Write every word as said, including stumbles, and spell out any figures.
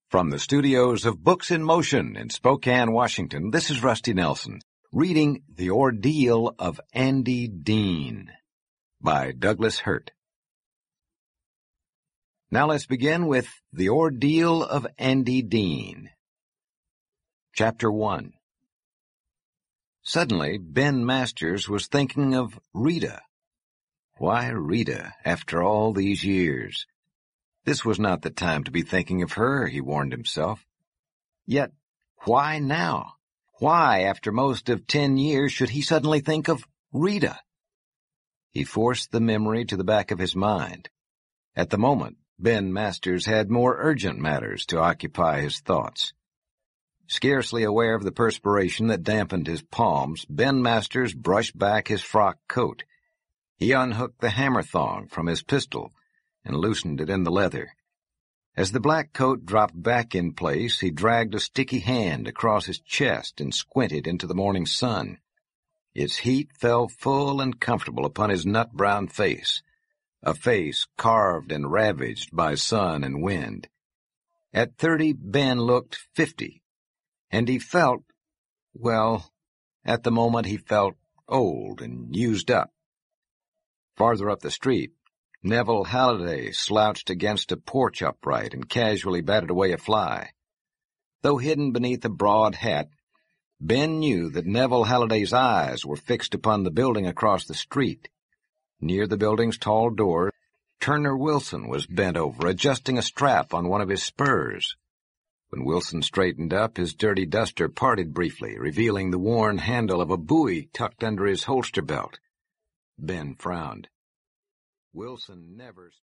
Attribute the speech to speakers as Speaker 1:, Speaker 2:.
Speaker 1: From the studios of Books in Motion in Spokane, Washington, this is Rusty Nelson, reading The Ordeal of Andy Dean by Douglas Hurt. Now let's begin with The Ordeal of Andy Dean. Chapter one. Suddenly, Ben Masters was thinking of Rita. Why Rita, after all these years? This was not the time to be thinking of her, he warned himself. Yet, why now? Why, after most of ten years, should he suddenly think of Rita? He forced the memory to the back of his mind. At the moment, Ben Masters had more urgent matters to occupy his thoughts. Scarcely aware of the perspiration that dampened his palms, Ben Masters brushed back his frock coat. He unhooked the hammer thong from his pistol and loosened it in the leather. As the black coat dropped back in place, he dragged a sticky hand across his chest and squinted into the morning sun. Its heat fell full and comfortable upon his nut-brown face, a face carved and ravaged by sun and wind. At thirty, Ben looked fifty, and he felt, well, at the moment he felt old and used up. Farther up the street, Neville Halliday slouched against a porch upright and casually batted away a fly. Though hidden beneath a broad hat, Ben knew that Neville Halliday's eyes were fixed upon the building across the street. Near the building's tall door, Turner Wilson was bent over, adjusting a strap on one of his spurs. When Wilson straightened up, his dirty duster parted briefly, revealing the worn handle of a buoy tucked under his holster belt. Ben frowned. Wilson never